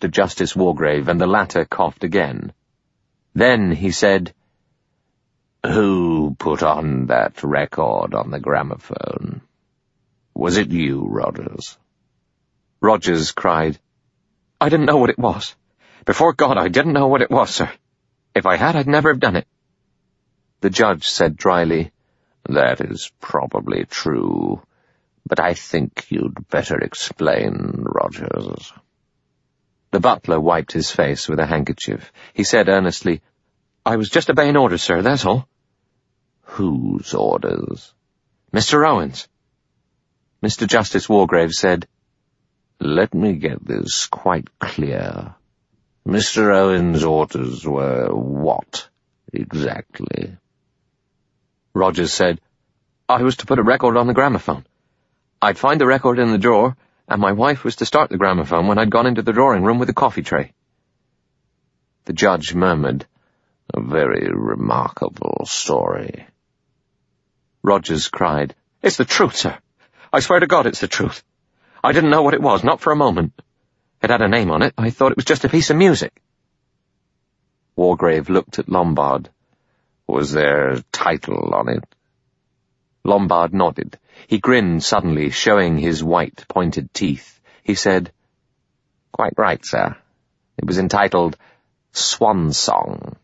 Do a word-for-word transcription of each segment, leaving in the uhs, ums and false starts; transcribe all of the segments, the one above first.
Mister Justice Wargrave, and the latter coughed again. Then he said, "Who put on that record on the gramophone? Was it you, Rogers?" Rogers cried, "I didn't know what it was. Before God, I didn't know what it was, sir. If I had, I'd never have done it." The judge said dryly, "That is probably true, but I think you'd better explain, Rogers." The butler wiped his face with a handkerchief. He said earnestly, "I was just obeying orders, sir, that's all." "Whose orders?" "Mister Owen's." Mister Justice Wargrave said, "Let me get this quite clear. Mister Owen's orders were what, exactly?" Rogers said, "I was to put a record on the gramophone. I'd find the record in the drawer, and my wife was to start the gramophone when I'd gone into the drawing room with the coffee tray." The judge murmured, "A very remarkable story." Rogers cried, "It's the truth, sir. I swear to God it's the truth. I didn't know what it was, not for a moment. It had a name on it. I thought it was just a piece of music." Wargrave looked at Lombard. "Was there a title on it?" Lombard nodded. He grinned suddenly, showing his white, pointed teeth. He said, "Quite right, sir. It was entitled Swan Song."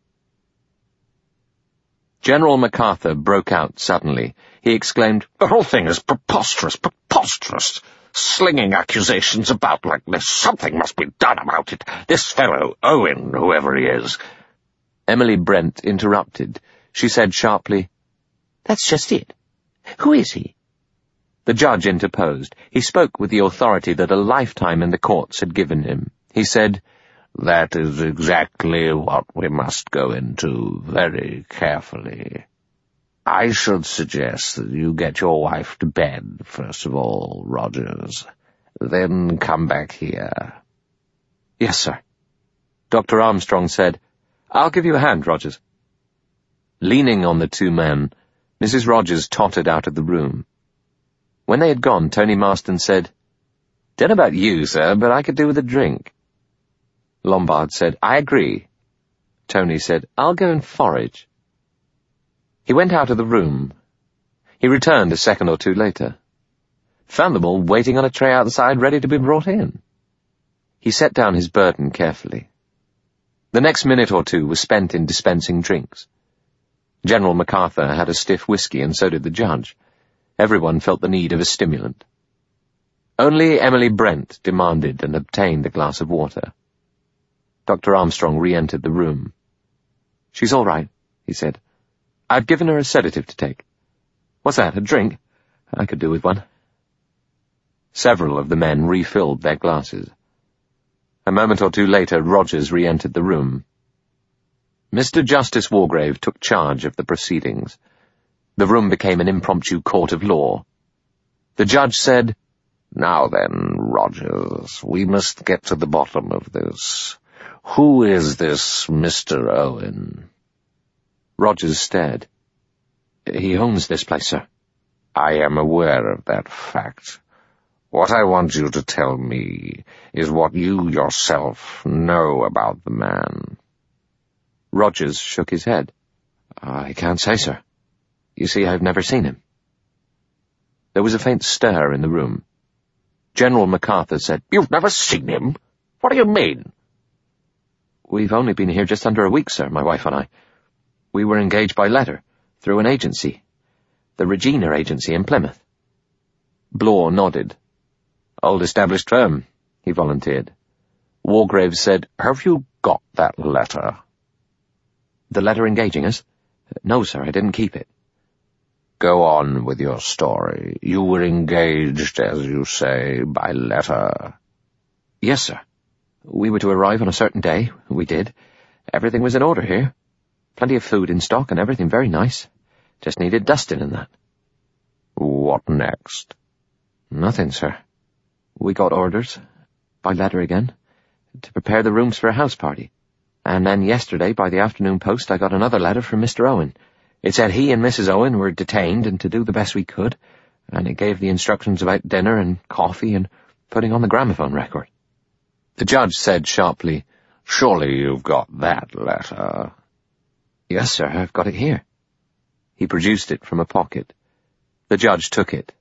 General MacArthur broke out suddenly. He exclaimed, "The whole thing is preposterous, preposterous. Slinging accusations about like this. Something must be done about it. This fellow, Owen, whoever he is." Emily Brent interrupted. She said sharply, "That's just it. Who is he?" The judge interposed. He spoke with the authority that a lifetime in the courts had given him. He said, "That is exactly what we must go into very carefully. I should suggest that you get your wife to bed, first of all, Rogers. Then come back here." "Yes, sir." Doctor Armstrong said, "I'll give you a hand, Rogers." Leaning on the two men, Missus Rogers tottered out of the room. When they had gone, Tony Marston said, "Don't know about you, sir, but I could do with a drink." Lombard said, "I agree." Tony said, "I'll go and forage." He went out of the room. He returned a second or two later. Found them all waiting on a tray outside, ready to be brought in. He set down his burden carefully. The next minute or two was spent in dispensing drinks. General MacArthur had a stiff whiskey, and so did the judge. Everyone felt the need of a stimulant. Only Emily Brent demanded and obtained a glass of water. Doctor Armstrong re-entered the room. "She's all right," he said. "I've given her a sedative to take." "What's that, a drink? I could do with one." Several of the men refilled their glasses. A moment or two later, Rogers re-entered the room. Mister Justice Wargrave took charge of the proceedings. The room became an impromptu court of law. The judge said, "Now then, Rogers, we must get to the bottom of this. Who is this Mister Owen?" Rogers stared. "He owns this place, sir." "I am aware of that fact. What I want you to tell me is what you yourself know about the man." Rogers shook his head. "I can't say, sir. You see, I've never seen him." There was a faint stir in the room. General MacArthur said, "You've never seen him? What do you mean?" "We've only been here just under a week, sir, my wife and I. We were engaged by letter, through an agency, the Regina Agency in Plymouth." Blore nodded. "Old established firm," he volunteered. Wargrave said, "Have you got that letter?" "The letter engaging us? No, sir, I didn't keep it." "Go on with your story. You were engaged, as you say, by letter." "Yes, sir. We were to arrive on a certain day. We did. Everything was in order here. Plenty of food in stock and everything very nice. Just needed dusting and that." "What next?" "Nothing, sir. We got orders, by letter again, to prepare the rooms for a house party. And then yesterday, by the afternoon post, I got another letter from Mister Owen. It said he and Missus Owen were detained and to do the best we could, and it gave the instructions about dinner and coffee and putting on the gramophone record." The judge said sharply, "Surely you've got that letter." "Yes, sir, I've got it here." He produced it from a pocket. The judge took it.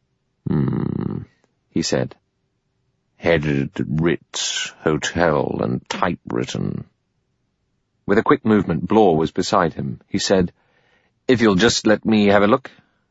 Hmm, he said. Headed Ritz Hotel and typewritten. With a quick movement, Blore was beside him. He said, "If you'll just let me have a look."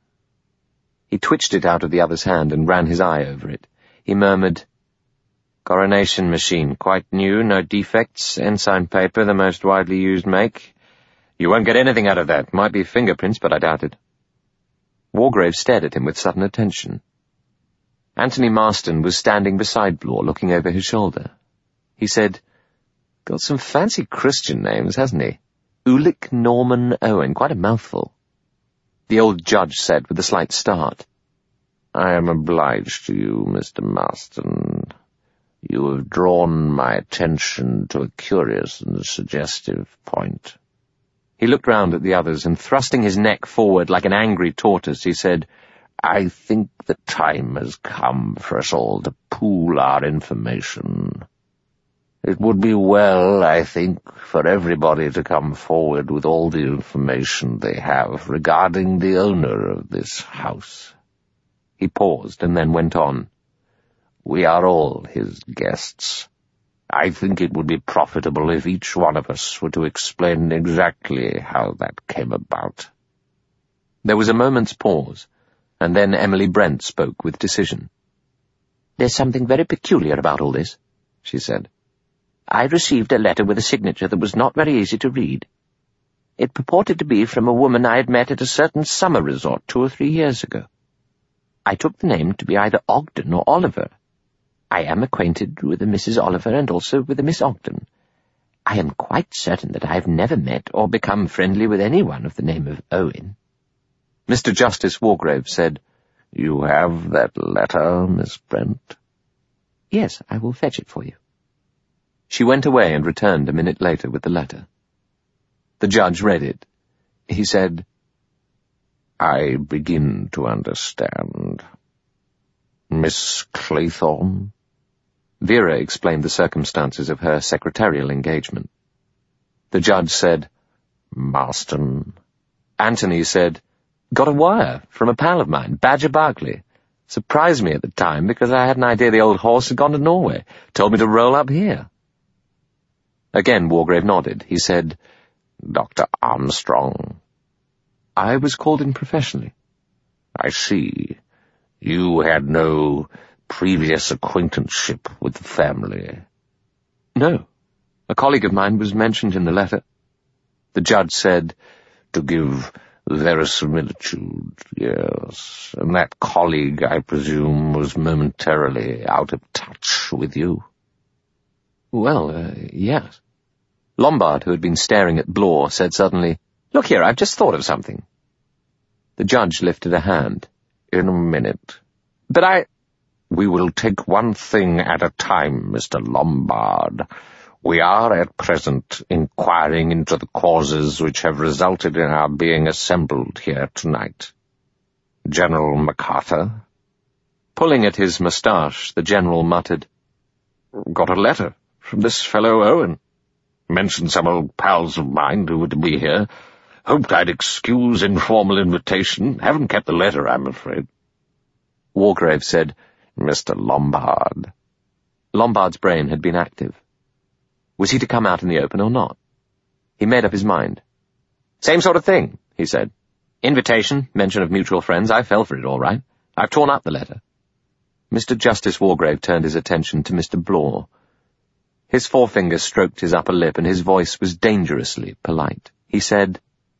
He twitched it out of the other's hand and ran his eye over it. He murmured, "Coronation machine, quite new, no defects, ensign paper, the most widely used make. You won't get anything out of that. Might be fingerprints, but I doubt it." Wargrave stared at him with sudden attention. Anthony Marston was standing beside Blore, looking over his shoulder. He said, "Got some fancy Christian names, hasn't he? Ulick Norman Owen, quite a mouthful." The old judge said with a slight start, "I am obliged to you, Mister Marston. You have drawn my attention to a curious and suggestive point." He looked round at the others, and thrusting his neck forward like an angry tortoise, he said, "I think the time has come for us all to pool our information. It would be well, I think, for everybody to come forward with all the information they have regarding the owner of this house." He paused and then went on. "We are all his guests. I think it would be profitable if each one of us were to explain exactly how that came about." There was a moment's pause, and then Emily Brent spoke with decision. "There's something very peculiar about all this," she said. "I received a letter with a signature that was not very easy to read. It purported to be from a woman I had met at a certain summer resort two or three years ago. I took the name to be either Ogden or Oliver. I am acquainted with a Missus Oliver and also with a Miss Ogden. I am quite certain that I have never met or become friendly with anyone of the name of Owen." Mister Justice Wargrave said, "You have that letter, Miss Brent?" "Yes, I will fetch it for you." She went away and returned a minute later with the letter. The judge read it. He said, "I begin to understand. Miss Claythorne?" Vera explained the circumstances of her secretarial engagement. The judge said, "Marston?" Anthony said, "Got a wire from a pal of mine, Badger Barkley. Surprised me at the time because I had an idea the old horse had gone to Norway. Told me to roll up here." Again Wargrave nodded. He said, "Doctor Armstrong?" "I was called in professionally." "I see. You had no previous acquaintanceship with the family?" "No. A colleague of mine was mentioned in the letter." The judge said, "To give verisimilitude, yes. And that colleague, I presume, was momentarily out of touch with you?" "Well, uh, yes." Lombard, who had been staring at Blore, said suddenly, "Look here, I've just thought of something." The judge lifted a hand. "In a minute." "But I—" "We will take one thing at a time, Mister Lombard. We are at present inquiring into the causes which have resulted in our being assembled here tonight. General MacArthur?" Pulling at his moustache, the general muttered, "Got a letter from this fellow Owen. Mentioned some old pals of mine who were to be here. Hoped I'd excuse informal invitation. Haven't kept the letter, I'm afraid." Wargrave said, "Mister Lombard." Lombard's brain had been active. Was he to come out in the open or not? He made up his mind. "Same sort of thing," he said. "Invitation, mention of mutual friends. I fell for it all right. I've torn up the letter." Mister Justice Wargrave turned his attention to Mister Blore. His forefinger stroked his upper lip, and his voice was dangerously polite. He said,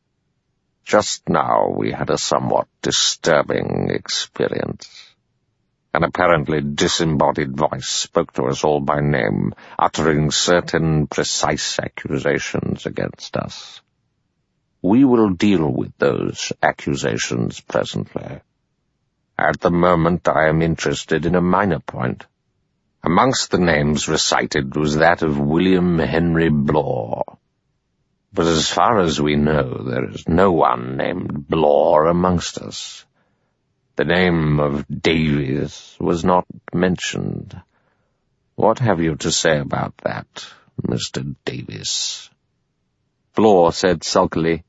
"Just now we had a somewhat disturbing experience. An apparently disembodied voice spoke to us all by name, uttering certain precise accusations against us. We will deal with those accusations presently. At the moment I am interested in a minor point. Amongst the names recited was that of William Henry Blore. But as far as we know, there is no one named Blore amongst us. The name of Davies was not mentioned. What have you to say about that, Mister Davis? Blore said sulkily,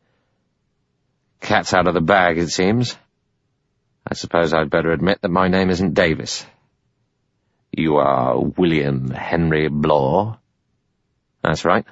"Cat's out of the bag, it seems. I suppose I'd better admit that my name isn't Davis." "You are William Henry Blore?" "That's right."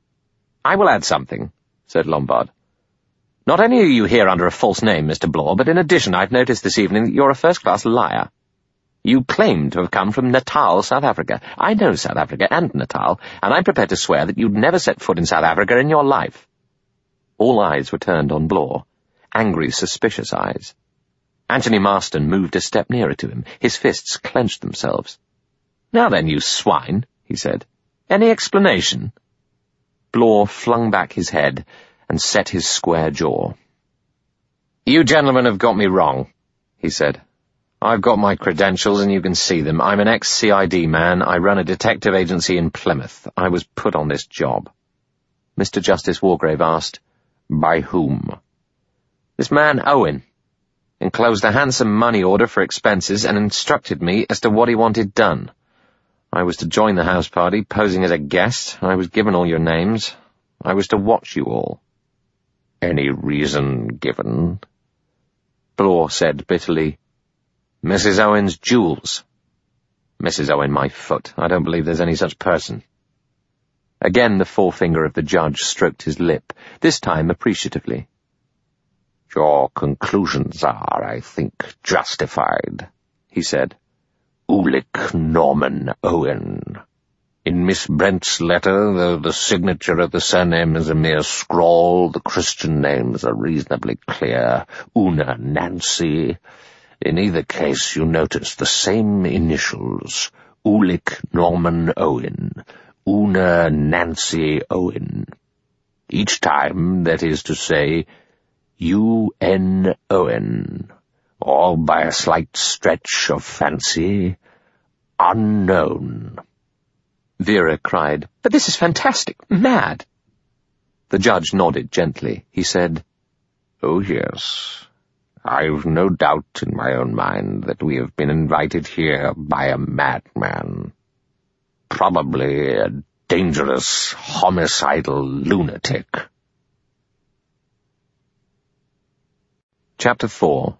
"I will add something," said Lombard. "Not only are you here under a false name, Mister Blore, but in addition I've noticed this evening that you're a first-class liar. You claim to have come from Natal, South Africa. I know South Africa and Natal, and I'm prepared to swear that you'd never set foot in South Africa in your life." All eyes were turned on Blore, angry, suspicious eyes. Anthony Marston moved a step nearer to him. His fists clenched themselves. "Now then, you swine," he said. "Any explanation?" Blore flung back his head and set his square jaw. "You gentlemen have got me wrong," he said. "I've got my credentials and you can see them. I'm an ex-C I D man. I run a detective agency in Plymouth. I was put on this job." Mister Justice Wargrave asked, "By whom?" "This man Owen enclosed a handsome money order for expenses and instructed me as to what he wanted done. I was to join the house party, posing as a guest. I was given all your names. I was to watch you all." "Any reason given?" Blore said bitterly, "Missus Owen's jewels." "Missus Owen, my foot. I don't believe there's any such person." Again the forefinger of the judge stroked his lip, this time appreciatively. "Your conclusions are, I think, justified," he said. "Ulick Norman Owen. In Miss Brent's letter, though the signature of the surname is a mere scrawl, the Christian names are reasonably clear. Una Nancy. In either case, you notice the same initials. Ulick Norman Owen. Una Nancy Owen. Each time, that is to say, U N Owen, or by a slight stretch of fancy, unknown." Vera cried, "But this is fantastic! Mad!" The judge nodded gently. He said, "Oh, yes. I've no doubt in my own mind that we have been invited here by a madman. Probably a dangerous, homicidal lunatic." Chapter four.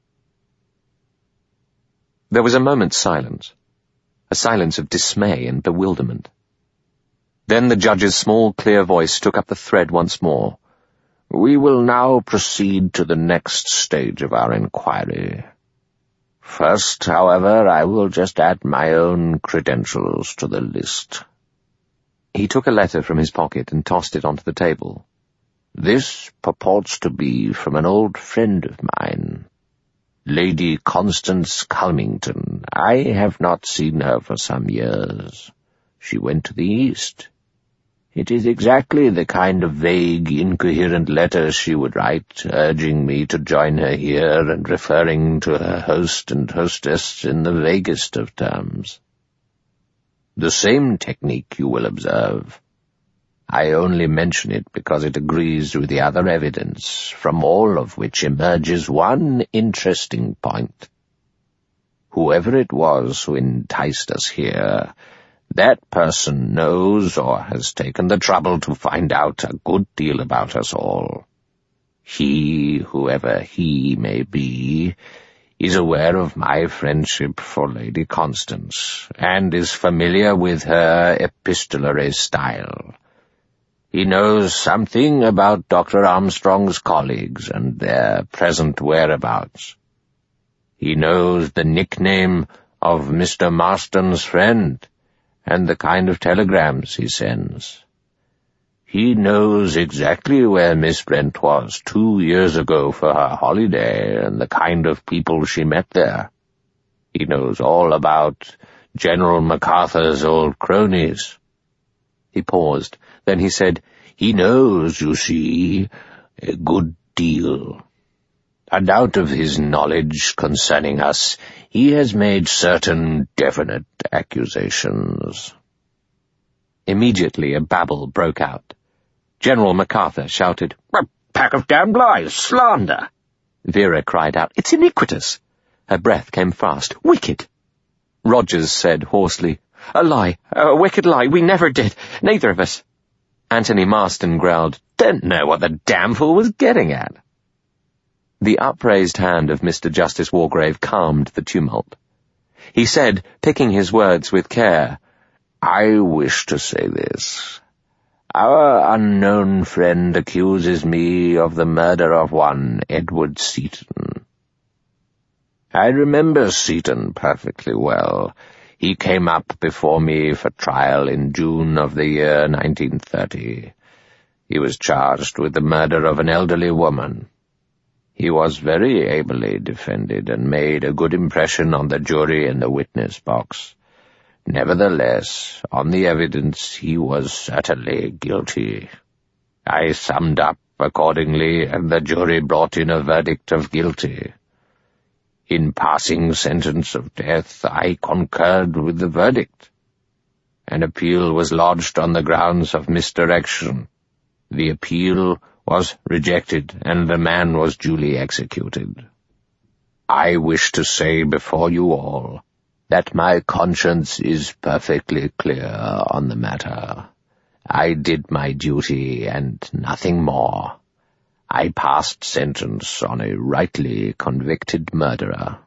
There was a moment's silence, a silence of dismay and bewilderment. Then the judge's small, clear voice took up the thread once more. "We will now proceed to the next stage of our inquiry. First, however, I will just add my own credentials to the list." He took a letter from his pocket and tossed it onto the table. "This purports to be from an old friend of mine, Lady Constance Culmington. I have not seen her for some years. She went to the East. It is exactly the kind of vague, incoherent letter she would write, urging me to join her here and referring to her host and hostess in the vaguest of terms. The same technique, you will observe. I only mention it because it agrees with the other evidence, from all of which emerges one interesting point. Whoever it was who enticed us here, that person knows or has taken the trouble to find out a good deal about us all. He, whoever he may be, is aware of my friendship for Lady Constance, and is familiar with her epistolary style. He knows something about Doctor Armstrong's colleagues and their present whereabouts. He knows the nickname of Mister Marston's friend, and the kind of telegrams he sends. He knows exactly where Miss Brent was two years ago for her holiday, and the kind of people she met there. He knows all about General MacArthur's old cronies." He paused. Then he said, "He knows, you see, a good deal. And out of his knowledge concerning us, he has made certain definite accusations." Immediately a babble broke out. General MacArthur shouted, "A pack of damned lies! Slander!" Vera cried out, "It's iniquitous!" Her breath came fast. "Wicked!" Rogers said hoarsely, A lie. A wicked lie. We never did. Neither of us. Anthony Marston growled, "Don't know what the damn fool was getting at." The upraised hand of Mister Justice Wargrave calmed the tumult. He said, picking his words with care, "I wish to say this. Our unknown friend accuses me of the murder of one Edward Seaton. I remember Seaton perfectly well. He came up before me for trial in June of the year nineteen thirty. He was charged with the murder of an elderly woman. He was very ably defended and made a good impression on the jury in the witness box. Nevertheless, on the evidence, he was certainly guilty. I summed up accordingly, and the jury brought in a verdict of guilty. In passing sentence of death, I concurred with the verdict. An appeal was lodged on the grounds of misdirection. The appeal was rejected, and the man was duly executed. I wish to say before you all that my conscience is perfectly clear on the matter. I did my duty and nothing more. I passed sentence on a rightly convicted murderer."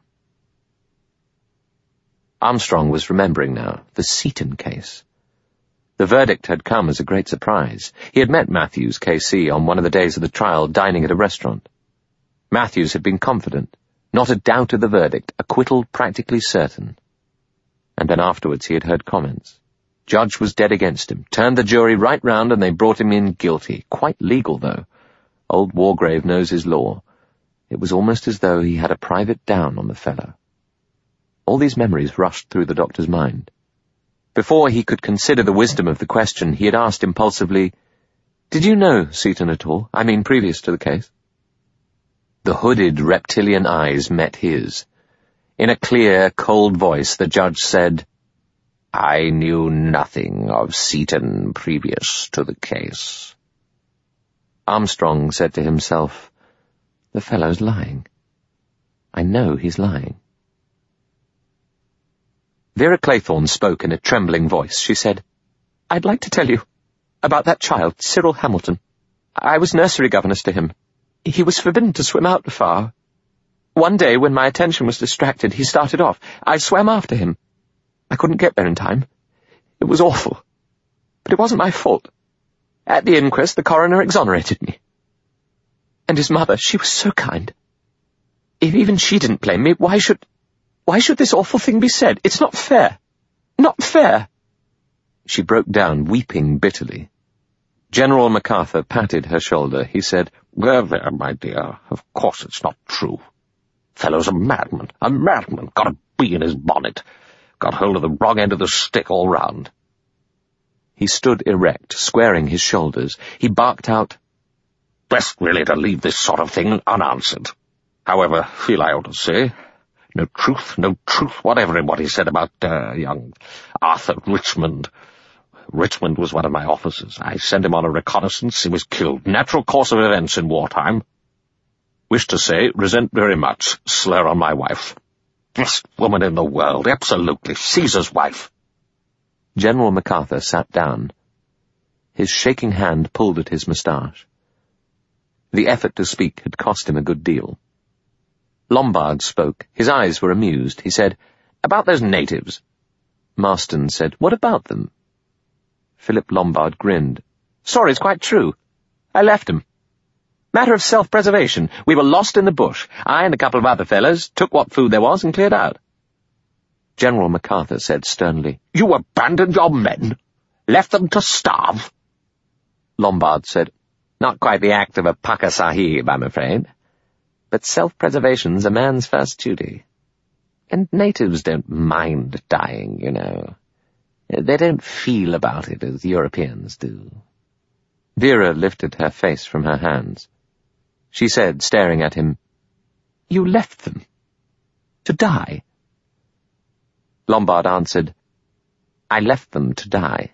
Armstrong was remembering now the Seaton case. The verdict had come as a great surprise. He had met Matthews, K C, on one of the days of the trial, dining at a restaurant. Matthews had been confident, not a doubt of the verdict, acquittal practically certain. And then afterwards he had heard comments. Judge was dead against him, turned the jury right round, and they brought him in guilty. Quite legal, though. Old Wargrave knows his law. It was almost as though he had a private down on the fellow. All these memories rushed through the doctor's mind. Before he could consider the wisdom of the question, he had asked impulsively, "Did you know Seaton at all? I mean, previous to the case?" The hooded reptilian eyes met his. In a clear, cold voice, the judge said, "I knew nothing of Seaton previous to the case." Armstrong said to himself, "The fellow's lying. I know he's lying." Vera Claythorne spoke in a trembling voice. She said, "I'd like to tell you about that child, Cyril Hamilton. I was nursery governess to him. He was forbidden to swim out far. One day, when my attention was distracted, he started off. I swam after him. I couldn't get there in time. It was awful. But it wasn't my fault. At the inquest, the coroner exonerated me. And his mother, she was so kind. If even she didn't blame me, why should... Why should this awful thing be said? It's not fair. Not fair." She broke down, weeping bitterly. General MacArthur patted her shoulder. He said, "There, there, my dear. Of course it's not true. Fellow's a madman. A madman. Got a bee in his bonnet. Got hold of the wrong end of the stick all round." He stood erect, squaring his shoulders. He barked out, "Best really to leave this sort of thing unanswered. However, feel I ought to say, no truth, no truth, whatever in what he said about uh, young Arthur Richmond. Richmond was one of my officers. I sent him on a reconnaissance. He was killed. Natural course of events in wartime. Wish to say, resent very much. Slur on my wife. Best woman in the world, absolutely. Caesar's wife." General MacArthur sat down. His shaking hand pulled at his moustache. The effort to speak had cost him a good deal. Lombard spoke. His eyes were amused. He said, "About those natives." Marston said, "What about them?" Philip Lombard grinned. "Sorry, it's quite true. I left 'em. Matter of self-preservation. We were lost in the bush. I and a couple of other fellows took what food there was and cleared out." General MacArthur said sternly, "You abandoned your men? Left them to starve?" Lombard said, "Not quite the act of a Pukka Sahib, I'm afraid. But self-preservation's a man's first duty. And natives don't mind dying, you know. They don't feel about it as Europeans do." Vera lifted her face from her hands. She said, staring at him, "You left them to die?" Lombard answered, "I left them to die."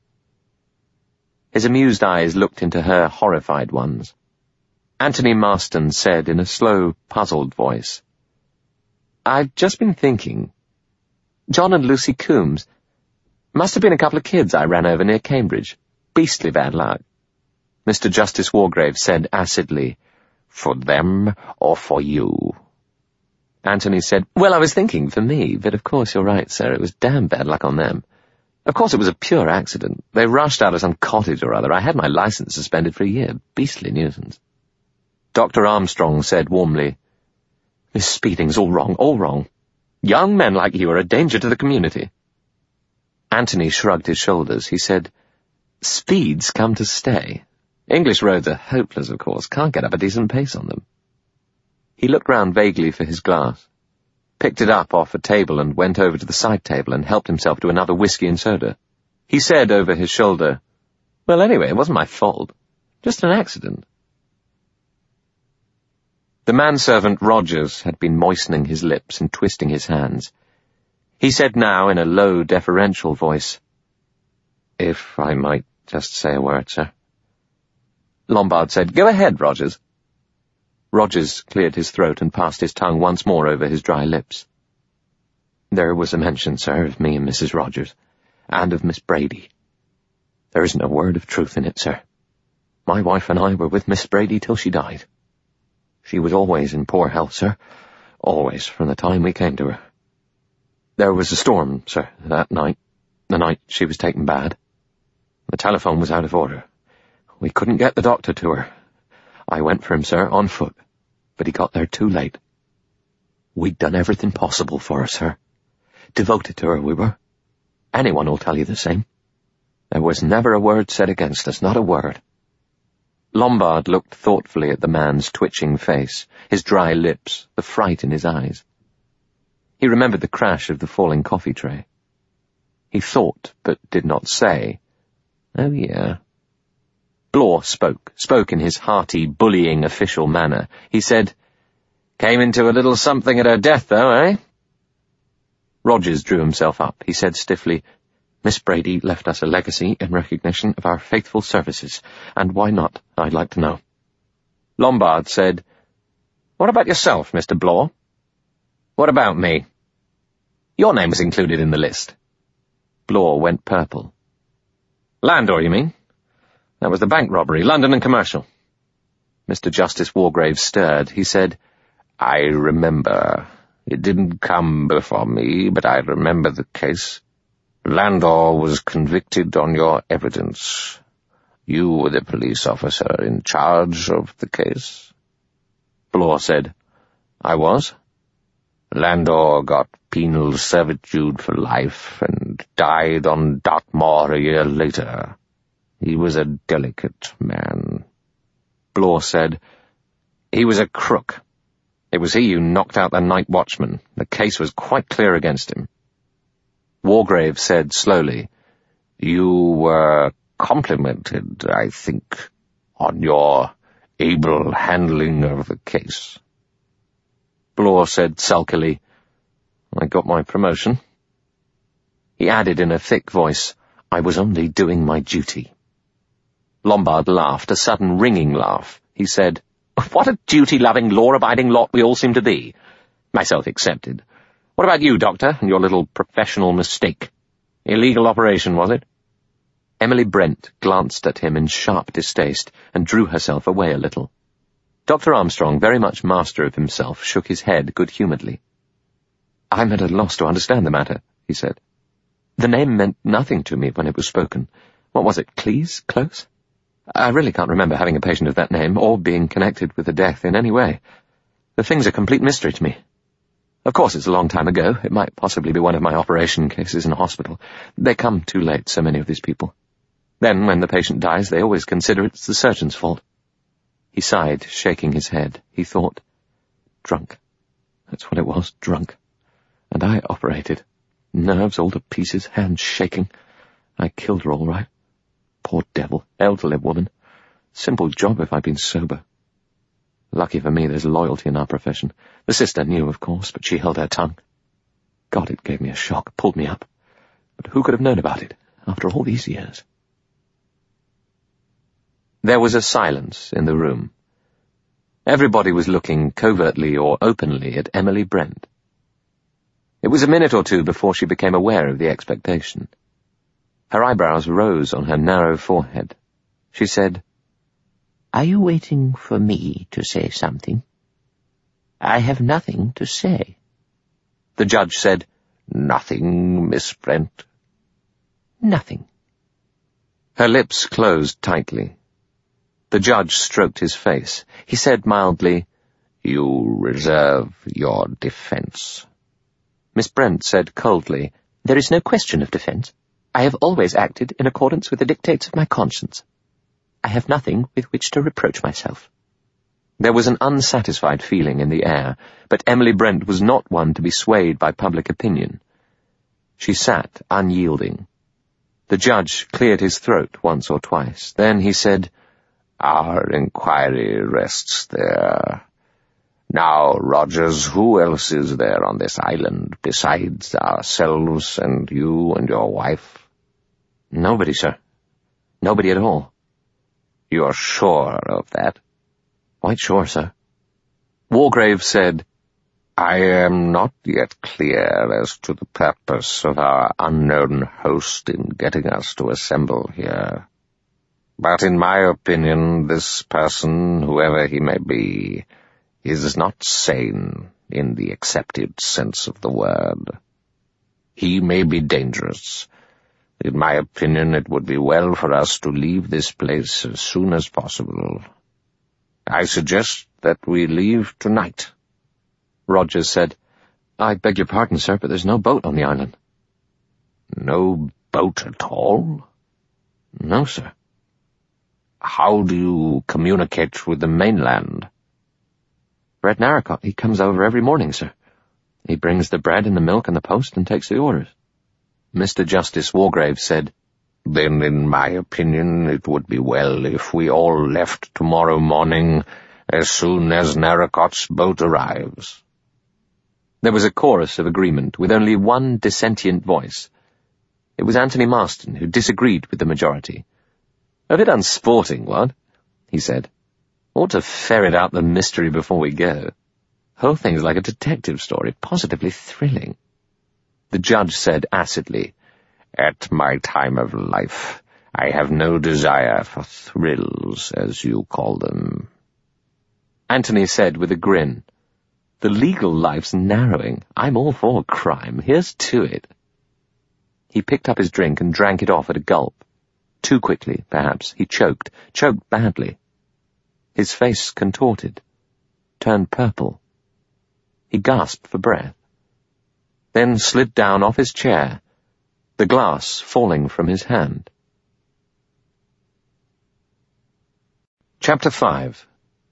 His amused eyes looked into her horrified ones. Anthony Marston said in a slow, puzzled voice, "I've just been thinking. John and Lucy Coombs, Must have been a couple of kids I ran over near Cambridge. Beastly bad luck. Mister Justice Wargrave said acidly, "For them or for you?" Anthony said, "Well, I was thinking for me, but of course you're right, sir. It was damn bad luck on them. Of course it was a pure accident. They rushed out of some cottage or other. I had my license suspended for a year. Beastly nuisance." Doctor Armstrong said warmly, "This speeding's all wrong, all wrong. Young men like you are a danger to the community." Anthony shrugged his shoulders. He said, "Speeds come to stay. English roads are hopeless, of course. Can't get up a decent pace on them." He looked round vaguely for his glass, picked it up off a table and went over to the side table and helped himself to another whiskey and soda. He said over his shoulder, "Well, anyway, it wasn't my fault. Just an accident." The manservant Rogers had been moistening his lips and twisting his hands. He said now in a low, deferential voice, "If I might just say a word, sir." Lombard said, "Go ahead, Rogers." Rogers cleared his throat and passed his tongue once more over his dry lips. "There was a mention, sir, of me and Missus Rogers, and of Miss Brady. There isn't a word of truth in it, sir. My wife and I were with Miss Brady till she died. She was always in poor health, sir, always from the time we came to her. There was a storm, sir, that night, the night she was taken bad. The telephone was out of order. We couldn't get the doctor to her. I went for him, sir, on foot, but he got there too late. We'd done everything possible for her, sir. Devoted to her we were. Anyone will tell you the same. There was never a word said against us, not a word." Lombard looked thoughtfully at the man's twitching face, his dry lips, the fright in his eyes. He remembered the crash of the falling coffee tray. He thought, but did not say, "Oh, yeah." Blore spoke, spoke in his hearty, bullying official manner. He said, "Came into a little something at her death, though, eh?" Rogers drew himself up. He said stiffly, "Miss Brady left us a legacy in recognition of our faithful services, and why not, I'd like to know." Lombard said, "What about yourself, Mister Blore?" "What about me?" "Your name was included in the list." Blore went purple. "Landor, you mean? That was the bank robbery, London and Commercial." Mister Justice Wargrave stirred. He said, "I remember. It didn't come before me, but I remember the case. Landor was convicted on your evidence. You were the police officer in charge of the case?" Blore said, "I was." "Landor got penal servitude for life and died on Dartmoor a year later. He was a delicate man." Blore said, "He was a crook. It was he who knocked out the night watchman. The case was quite clear against him." Wargrave said slowly, "You were complimented, I think, on your able handling of the case." Blore said sulkily, "I got my promotion." He added in a thick voice, "I was only doing my duty." Lombard laughed, a sudden ringing laugh. He said, "What a duty-loving, law-abiding lot we all seem to be. Myself excepted. What about you, Doctor, and your little professional mistake? Illegal operation, was it?" Emily Brent glanced at him in sharp distaste and drew herself away a little. Doctor Armstrong, very much master of himself, shook his head good-humouredly. "I'm at a loss to understand the matter," he said. "The name meant nothing to me when it was spoken. What was it, Cleese? Close? I really can't remember having a patient of that name, or being connected with the death in any way. The thing's a complete mystery to me. Of course, it's a long time ago. It might possibly be one of my operation cases in a hospital. They come too late, so many of these people. Then, when the patient dies, they always consider it's the surgeon's fault." He sighed, shaking his head. He thought, "Drunk. That's what it was, drunk. And I operated. Nerves all to pieces, hands shaking. I killed her all right. Poor devil, elderly woman. Simple job if I'd been sober. Lucky for me there's loyalty in our profession. The sister knew, of course, but she held her tongue. God, it gave me a shock, pulled me up. But who could have known about it, after all these years?" There was a silence in the room. Everybody was looking covertly or openly at Emily Brent. It was a minute or two before she became aware of the expectation. Her eyebrows rose on her narrow forehead. She said, "Are you waiting for me to say something? I have nothing to say." The judge said, "Nothing, Miss Brent?" "Nothing." Her lips closed tightly. The judge stroked his face. He said mildly, "You reserve your defense." Miss Brent said coldly, "There is no question of defense. I have always acted in accordance with the dictates of my conscience. I have nothing with which to reproach myself." There was an unsatisfied feeling in the air, but Emily Brent was not one to be swayed by public opinion. She sat unyielding. The judge cleared his throat once or twice. Then he said, "Our inquiry rests there. Now, Rogers, who else is there on this island besides ourselves and you and your wife?" "Nobody, sir. Nobody at all." "You're sure of that?" "Quite sure, sir." Wargrave said, "I am not yet clear as to the purpose of our unknown host in getting us to assemble here. But in my opinion, this person, whoever he may be, is not sane in the accepted sense of the word. He may be dangerous. In my opinion, it would be well for us to leave this place as soon as possible. I suggest that we leave tonight." Rogers said, "I beg your pardon, sir, but there's no boat on the island." "No boat at all?" "No, sir." "How do you communicate with the mainland?" "Brett Narracott, he comes over every morning, sir. He brings the bread and the milk and the post and takes the orders." Mister Justice Wargrave said, "Then in my opinion it would be well if we all left tomorrow morning as soon as Narracott's boat arrives." There was a chorus of agreement, with only one dissentient voice. It was Anthony Marston, who disagreed with the majority. "A bit unsporting, what?" he said. "Ought to ferret out the mystery before we go. Whole thing's like a detective story, positively thrilling." The judge said acidly, "At my time of life, I have no desire for thrills, as you call them." Anthony said with a grin, "The legal life's narrowing. I'm all for crime. Here's to it." He picked up his drink and drank it off at a gulp. Too quickly, perhaps. He choked, choked badly. His face contorted, turned purple. He gasped for breath, then slid down off his chair, the glass falling from his hand. Chapter five.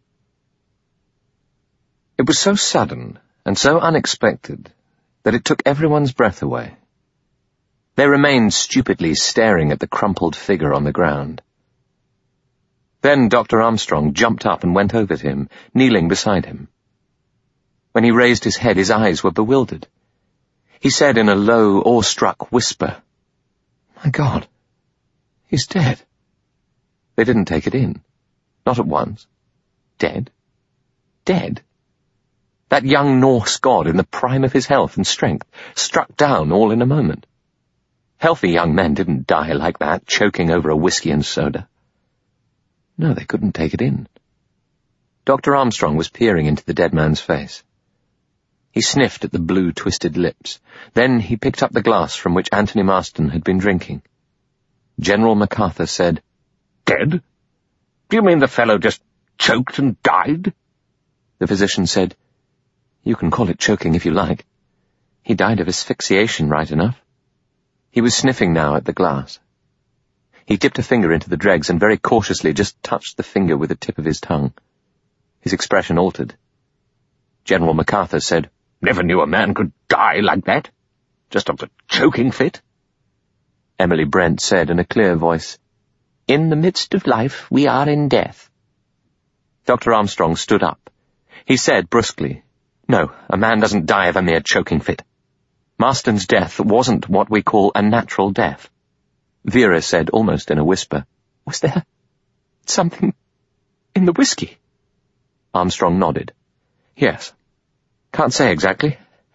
It was so sudden and so unexpected that it took everyone's breath away. They remained stupidly staring at the crumpled figure on the ground. Then Doctor Armstrong jumped up and went over to him, kneeling beside him. When he raised his head, his eyes were bewildered. He said in a low, awestruck whisper, "My God, he's dead." They didn't take it in. Not at once. Dead? Dead? That young Norse god in the prime of his health and strength, struck down all in a moment. Healthy young men didn't die like that, choking over a whiskey and soda. No, they couldn't take it in. Doctor Armstrong was peering into the dead man's face. He sniffed at the blue, twisted lips. Then he picked up the glass from which Anthony Marston had been drinking. General MacArthur said, "Dead? Do you mean the fellow just choked and died?" The physician said, "You can call it choking if you like. He died of asphyxiation right enough." He was sniffing now at the glass. He dipped a finger into the dregs and very cautiously just touched the finger with the tip of his tongue. His expression altered. General MacArthur said, "Never knew a man could die like that. Just of the choking fit." Emily Brent said in a clear voice, "In the midst of life, we are in death." Doctor Armstrong stood up. He said brusquely, "No, a man doesn't die of a mere choking fit. Marston's death wasn't what we call a natural death." Vera said almost in a whisper, "Was there something in the whiskey?" Armstrong nodded. "Yes. Can't say exactly.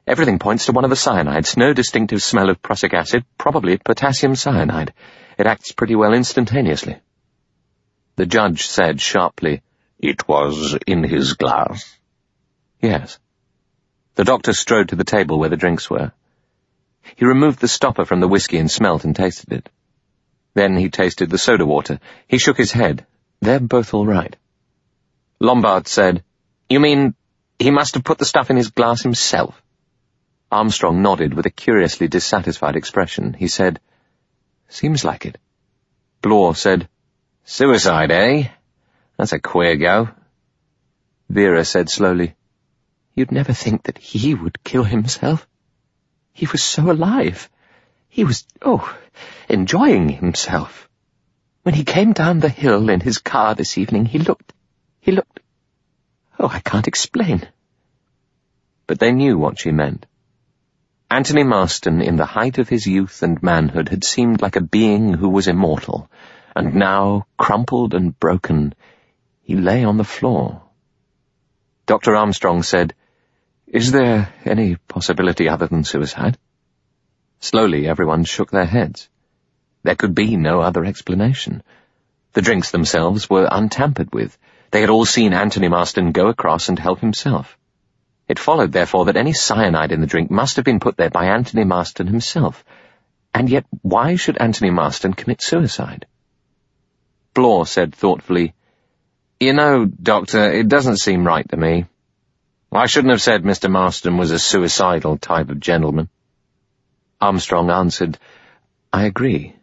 Everything points to one of the cyanides. No distinctive smell of prussic acid, probably potassium cyanide. It acts pretty well instantaneously. The judge said sharply, "It was in his glass?" "Yes." The doctor strode to the table where the drinks were. He removed the stopper from the whiskey and smelt and tasted it. Then he tasted the soda water. He shook his head. "They're both all right." Lombard said, "You mean he must have put the stuff in his glass himself?" Armstrong nodded with a curiously dissatisfied expression. He said, "Seems like it." Blore said, "Suicide, eh? That's a queer go." Vera said slowly, "You'd never think that he would kill himself. He was so alive. He was, oh, enjoying himself. When he came down the hill in his car this evening, he looked, he looked, oh, I can't explain." But they knew what she meant. Anthony Marston, in the height of his youth and manhood, had seemed like a being who was immortal, and now, crumpled and broken, he lay on the floor. Doctor Armstrong said, "Is there any possibility other than suicide?" Slowly, everyone shook their heads. There could be no other explanation. The drinks themselves were untampered with. They had all seen Anthony Marston go across and help himself. It followed, therefore, that any cyanide in the drink must have been put there by Anthony Marston himself. And yet, why should Anthony Marston commit suicide? Blore said thoughtfully, "You know, Doctor, it doesn't seem right to me. I shouldn't have said Mister Marston was a suicidal type of gentleman." Armstrong answered, "I agree."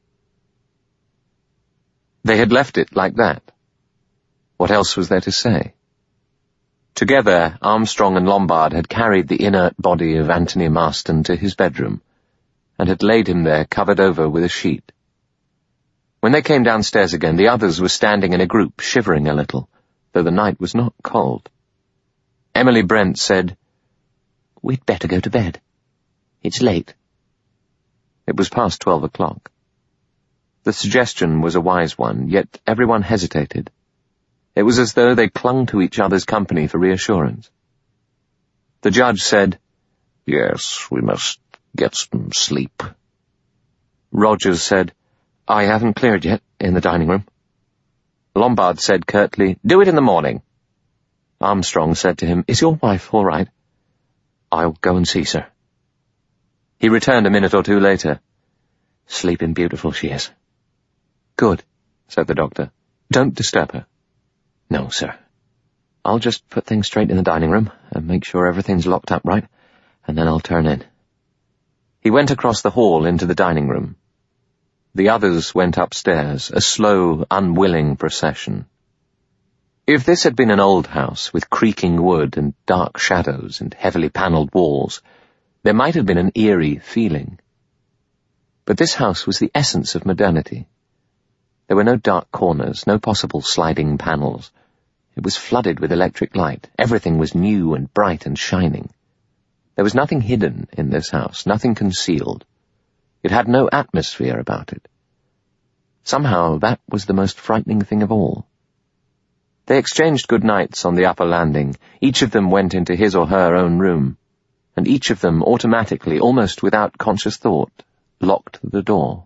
They had left it like that. What else was there to say? Together, Armstrong and Lombard had carried the inert body of Anthony Marston to his bedroom, and had laid him there covered over with a sheet. When they came downstairs again, the others were standing in a group, shivering a little, though the night was not cold. Emily Brent said, "We'd better go to bed. It's late." It was past twelve o'clock. The suggestion was a wise one, yet everyone hesitated. It was as though they clung to each other's company for reassurance. The judge said, "Yes, we must get some sleep." Rogers said, "I haven't cleared yet, in the dining room." Lombard said curtly, "Do it in the morning." Armstrong said to him, "Is your wife all right?" "I'll go and see, sir." He returned a minute or two later. "Sleeping beautiful she is." "Good," said the doctor. "Don't disturb her." "No, sir. I'll just put things straight in the dining room and make sure everything's locked up right, and then I'll turn in." He went across the hall into the dining room. The others went upstairs, a slow, unwilling procession. If this had been an old house with creaking wood and dark shadows and heavily panelled walls, there might have been an eerie feeling. But this house was the essence of modernity. There were no dark corners, no possible sliding panels. It was flooded with electric light. Everything was new and bright and shining. There was nothing hidden in this house, nothing concealed. It had no atmosphere about it. Somehow that was the most frightening thing of all. They exchanged good nights on the upper landing. Each of them went into his or her own room, and each of them automatically, almost without conscious thought, locked the door.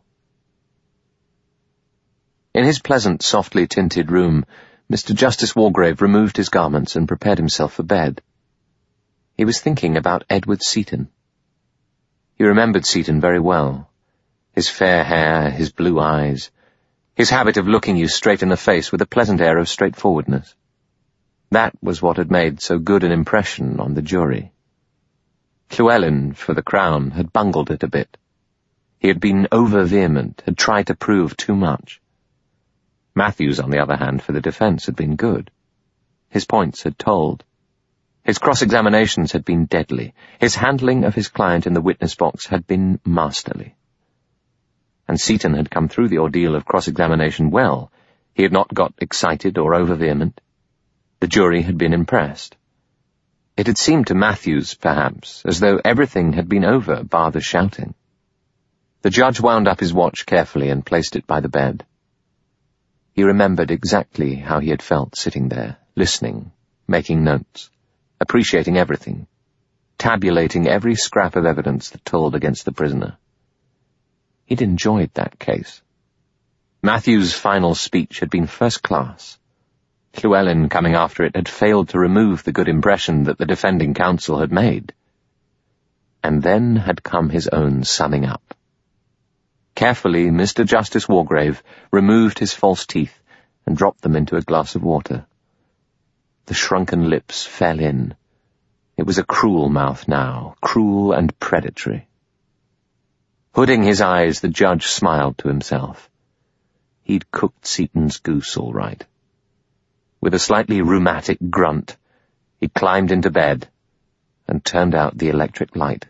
In his pleasant, softly tinted room, Mister Justice Wargrave removed his garments and prepared himself for bed. He was thinking about Edward Seaton. He remembered Seaton very well. His fair hair, his blue eyes, his habit of looking you straight in the face with a pleasant air of straightforwardness. That was what had made so good an impression on the jury. Llewellyn, for the Crown, had bungled it a bit. He had been over-vehement, had tried to prove too much. Matthews, on the other hand, for the defence, had been good. His points had told. His cross-examinations had been deadly. His handling of his client in the witness box had been masterly. And Seaton had come through the ordeal of cross-examination well. He had not got excited or over-vehement. The jury had been impressed. It had seemed to Matthews, perhaps, as though everything had been over bar the shouting. The judge wound up his watch carefully and placed it by the bed. He remembered exactly how he had felt sitting there, listening, making notes, appreciating everything, tabulating every scrap of evidence that told against the prisoner. He'd enjoyed that case. Matthew's final speech had been first class. Llewellyn, coming after it, had failed to remove the good impression that the defending counsel had made. And then had come his own summing up. Carefully, Mister Justice Wargrave removed his false teeth and dropped them into a glass of water. The shrunken lips fell in. It was a cruel mouth now, cruel and predatory. Hooding his eyes, the judge smiled to himself. He'd cooked Seaton's goose all right. With a slightly rheumatic grunt, he climbed into bed and turned out the electric light.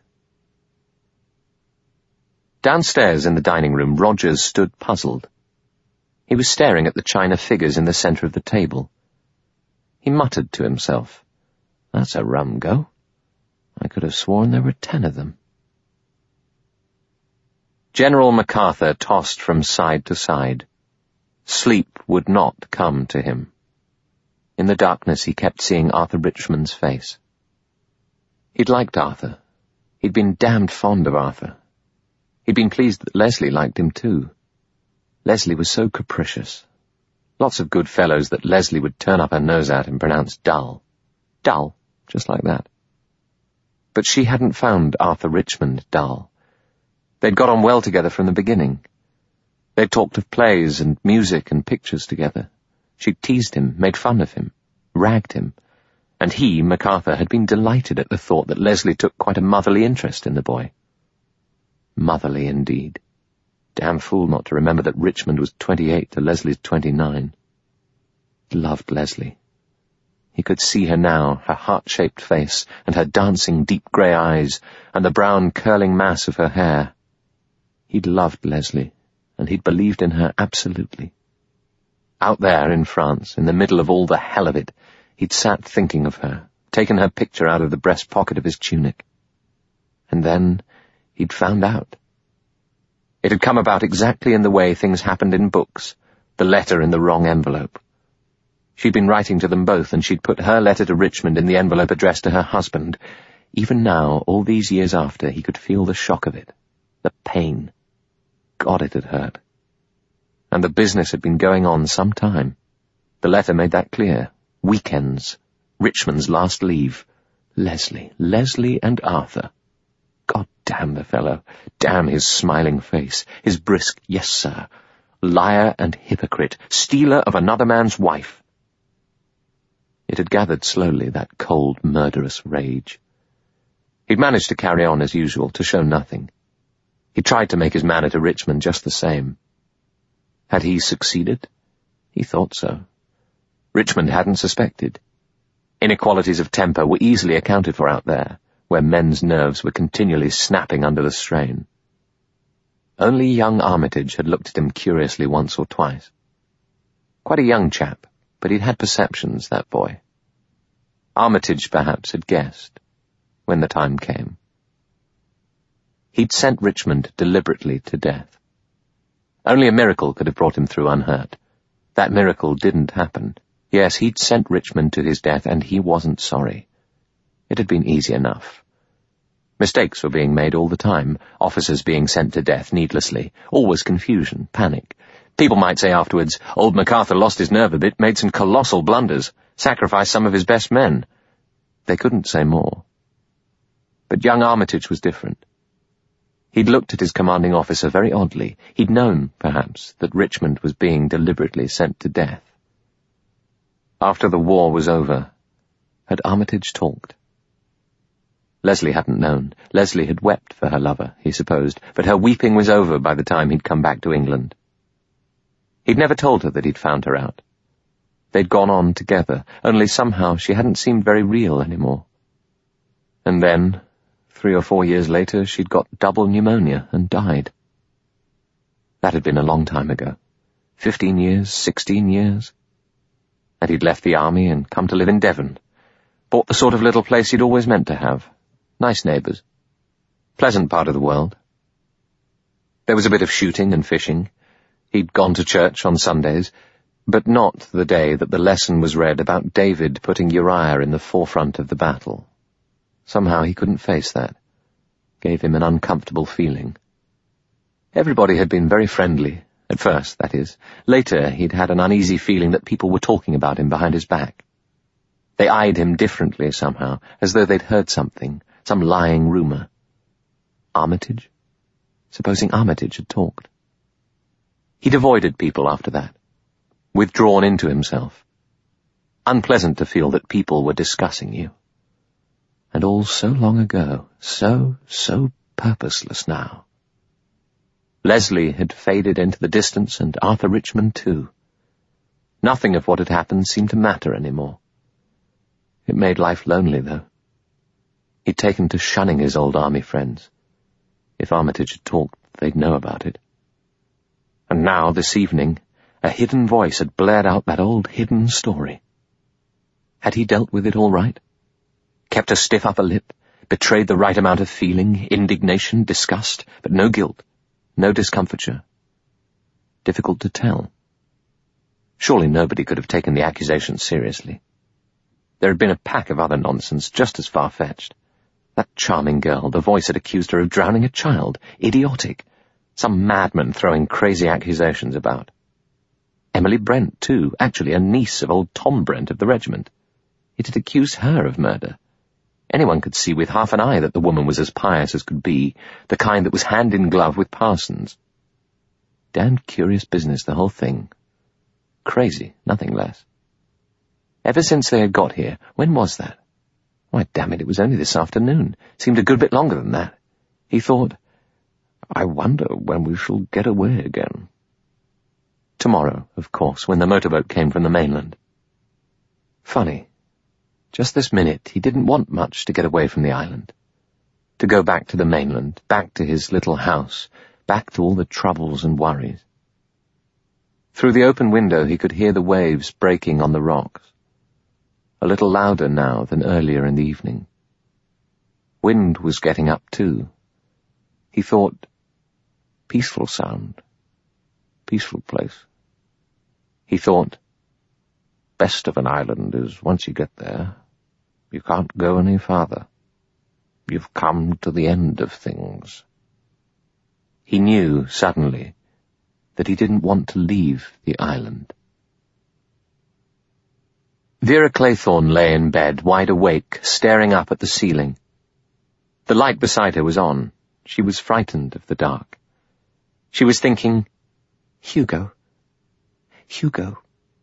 Downstairs in the dining room, Rogers stood puzzled. He was staring at the china figures in the centre of the table. He muttered to himself, "That's a rum go. I could have sworn there were ten of them." General MacArthur tossed from side to side. Sleep would not come to him. In the darkness he kept seeing Arthur Richmond's face. He'd liked Arthur. He'd been damned fond of Arthur. He'd been pleased that Leslie liked him too. Leslie was so capricious. Lots of good fellows that Leslie would turn up her nose at and pronounce dull. Dull, just like that. But she hadn't found Arthur Richmond dull. They'd got on well together from the beginning. They'd talked of plays and music and pictures together. She'd teased him, made fun of him, ragged him, and he, MacArthur, had been delighted at the thought that Leslie took quite a motherly interest in the boy. Motherly indeed. Damn fool not to remember that Richmond was twenty-eight to Leslie's twenty-nine. He loved Leslie. He could see her now, her heart-shaped face, and her dancing deep grey eyes, and the brown curling mass of her hair. He'd loved Leslie, and he'd believed in her absolutely. Out there in France, in the middle of all the hell of it, he'd sat thinking of her, taken her picture out of the breast pocket of his tunic. And then he'd found out. It had come about exactly in the way things happened in books, the letter in the wrong envelope. She'd been writing to them both, and she'd put her letter to Richmond in the envelope addressed to her husband. Even now, all these years after, he could feel the shock of it, the pain. God, it had hurt. And the business had been going on some time. The letter made that clear. Weekends. Richmond's last leave. Leslie. Leslie and Arthur. God damn the fellow. Damn his smiling face. His brisk, "Yes, sir." Liar and hypocrite. Stealer of another man's wife. It had gathered slowly, that cold, murderous rage. He'd managed to carry on as usual, to show nothing. He tried to make his manner to Richmond just the same. Had he succeeded? He thought so. Richmond hadn't suspected. Inequalities of temper were easily accounted for out there, where men's nerves were continually snapping under the strain. Only young Armitage had looked at him curiously once or twice. Quite a young chap, but he'd had perceptions, that boy. Armitage, perhaps, had guessed, when the time came. He'd sent Richmond deliberately to death. Only a miracle could have brought him through unhurt. That miracle didn't happen. Yes, he'd sent Richmond to his death, and he wasn't sorry. It had been easy enough. Mistakes were being made all the time, officers being sent to death needlessly, always confusion, panic. People might say afterwards, old MacArthur lost his nerve a bit, made some colossal blunders, sacrificed some of his best men. They couldn't say more. But young Armitage was different. He'd looked at his commanding officer very oddly. He'd known, perhaps, that Richmond was being deliberately sent to death. After the war was over, had Armitage talked? Leslie hadn't known. Leslie had wept for her lover, he supposed, but her weeping was over by the time he'd come back to England. He'd never told her that he'd found her out. They'd gone on together, only somehow she hadn't seemed very real anymore. And then, three or four years later, she'd got double pneumonia and died. That had been a long time ago. Fifteen years, sixteen years. And he'd left the army and come to live in Devon. Bought the sort of little place he'd always meant to have. Nice neighbours. Pleasant part of the world. There was a bit of shooting and fishing. He'd gone to church on Sundays, but not the day that the lesson was read about David putting Uriah in the forefront of the battle. Somehow he couldn't face that. Gave him an uncomfortable feeling. Everybody had been very friendly, at first, that is. Later, he'd had an uneasy feeling that people were talking about him behind his back. They eyed him differently somehow, as though they'd heard something, some lying rumour. Armitage? Supposing Armitage had talked. He'd avoided people after that, withdrawn into himself. Unpleasant to feel that people were discussing you. And all so long ago, so, so purposeless now. Leslie had faded into the distance, and Arthur Richmond too. Nothing of what had happened seemed to matter anymore. It made life lonely, though. He'd taken to shunning his old army friends. If Armitage had talked, they'd know about it. And now, this evening, a hidden voice had blared out that old hidden story. Had he dealt with it all right? Kept a stiff upper lip, betrayed the right amount of feeling, indignation, disgust, but no guilt, no discomfiture. Difficult to tell. Surely nobody could have taken the accusation seriously. There had been a pack of other nonsense just as far-fetched. That charming girl, the voice had accused her of drowning a child. Idiotic. Some madman throwing crazy accusations about. Emily Brent, too, actually a niece of old Tom Brent of the regiment. It had accused her of murder. Anyone could see with half an eye that the woman was as pious as could be, the kind that was hand in glove with Parsons. Damned curious business, the whole thing. Crazy, nothing less. Ever since they had got here, when was that? Why, damn it, it was only this afternoon. Seemed a good bit longer than that. He thought, I wonder when we shall get away again. Tomorrow, of course, when the motorboat came from the mainland. Funny. Just this minute, he didn't want much to get away from the island. To go back to the mainland, back to his little house, back to all the troubles and worries. Through the open window he could hear the waves breaking on the rocks. A little louder now than earlier in the evening. Wind was getting up too. He thought, peaceful sound, peaceful place. He thought, best of an island is once you get there, you can't go any farther. You've come to the end of things. He knew, suddenly, that he didn't want to leave the island. Vera Claythorne lay in bed, wide awake, staring up at the ceiling. The light beside her was on. She was frightened of the dark. She was thinking, Hugo, Hugo,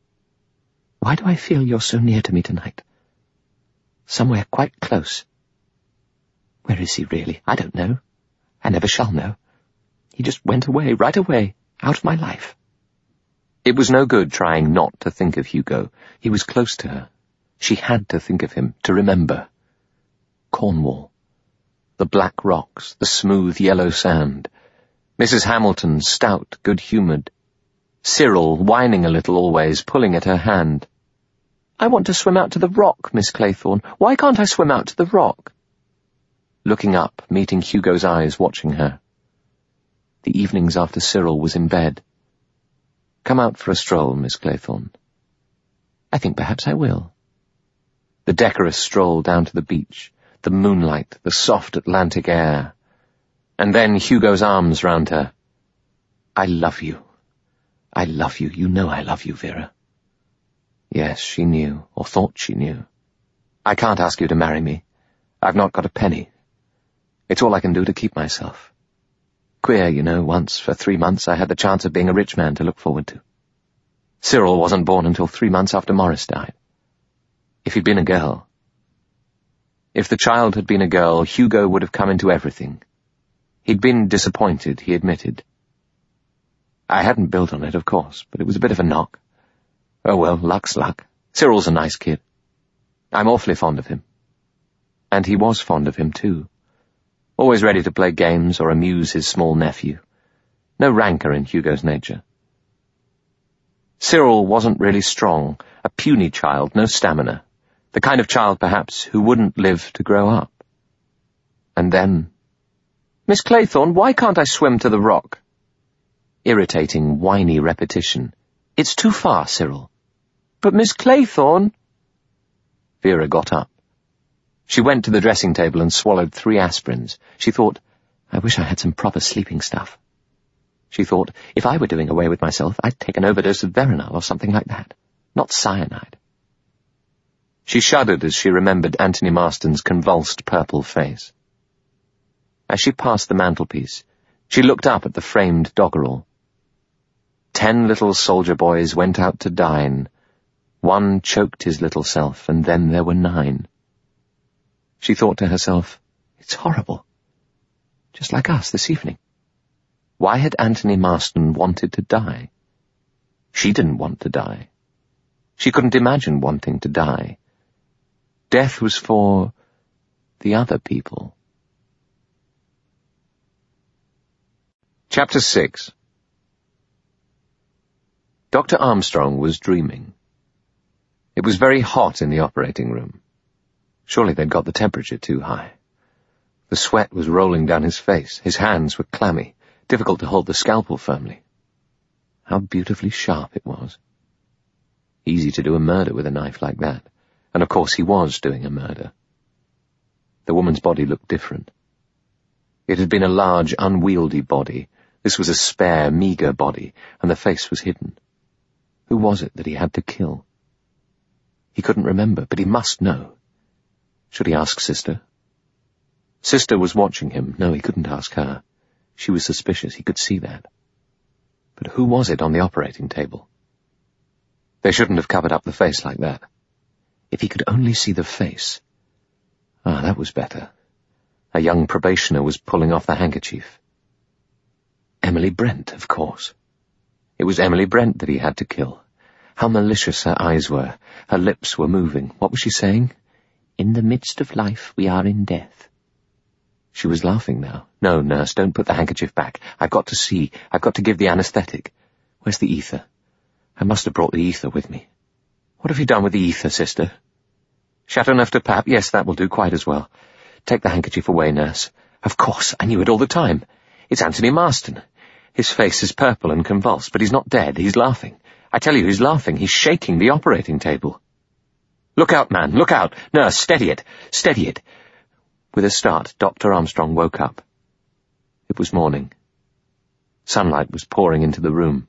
why do I feel you're so near to me tonight? Somewhere quite close. Where is he really? I don't know. I never shall know. He just went away, right away, out of my life. It was no good trying not to think of Hugo. He was close to her. She had to think of him, to remember. Cornwall. The black rocks, the smooth yellow sand. Missus Hamilton, stout, good-humoured. Cyril, whining a little always, pulling at her hand. I want to swim out to the rock, Miss Claythorne. Why can't I swim out to the rock? Looking up, meeting Hugo's eyes, watching her. The evenings after Cyril was in bed. Come out for a stroll, Miss Claythorne. I think perhaps I will. The decorous stroll down to the beach, the moonlight, the soft Atlantic air. And then Hugo's arms round her. I love you. I love you. You know I love you, Vera. Yes, she knew, or thought she knew. I can't ask you to marry me. I've not got a penny. It's all I can do to keep myself. Queer, you know, once, for three months, I had the chance of being a rich man to look forward to. Cyril wasn't born until three months after Morris died. If he'd been a girl... If the child had been a girl, Hugo would have come into everything. He'd been disappointed, he admitted. I hadn't built on it, of course, but it was a bit of a knock. Oh well, luck's luck. Cyril's a nice kid. I'm awfully fond of him. And he was fond of him, too. Always ready to play games or amuse his small nephew. No rancour in Hugo's nature. Cyril wasn't really strong, a puny child, no stamina. The kind of child, perhaps, who wouldn't live to grow up. And then... Miss Claythorne, why can't I swim to the rock? Irritating, whiny repetition. It's too far, Cyril. But Miss Claythorne... Vera got up. She went to the dressing table and swallowed three aspirins. She thought, I wish I had some proper sleeping stuff. She thought, if I were doing away with myself, I'd take an overdose of Veronal or something like that, not cyanide. She shuddered as she remembered Anthony Marston's convulsed purple face. As she passed the mantelpiece, she looked up at the framed doggerel. Ten little soldier boys went out to dine. One choked his little self, and then there were nine. She thought to herself, it's horrible. Just like us this evening. Why had Anthony Marston wanted to die? She didn't want to die. She couldn't imagine wanting to die. Death was for the other people. Chapter six. Doctor Armstrong was dreaming. It was very hot in the operating room. Surely they'd got the temperature too high. The sweat was rolling down his face. His hands were clammy, difficult to hold the scalpel firmly. How beautifully sharp it was. Easy to do a murder with a knife like that. And of course he was doing a murder. The woman's body looked different. It had been a large, unwieldy body. This was a spare, meagre body, and the face was hidden. Who was it that he had to kill? He couldn't remember, but he must know. Should he ask Sister? Sister was watching him. No, he couldn't ask her. She was suspicious, he could see that. But who was it on the operating table? They shouldn't have covered up the face like that. If he could only see the face. Ah, that was better. A young probationer was pulling off the handkerchief. Emily Brent, of course. It was Emily Brent that he had to kill. How malicious her eyes were. Her lips were moving. What was she saying? In the midst of life, we are in death. She was laughing now. No, nurse, don't put the handkerchief back. I've got to see. I've got to give the anaesthetic. Where's the ether? I must have brought the ether with me. What have you done with the ether, Sister? Chateauneuf de Pape? Yes, that will do quite as well. Take the handkerchief away, nurse. Of course, I knew it all the time. It's Anthony Marston. His face is purple and convulsed, but he's not dead. He's laughing. I tell you, he's laughing. He's shaking the operating table. Look out, man, look out! Nurse, steady it! Steady it! With a start, Doctor Armstrong woke up. It was morning. Sunlight was pouring into the room.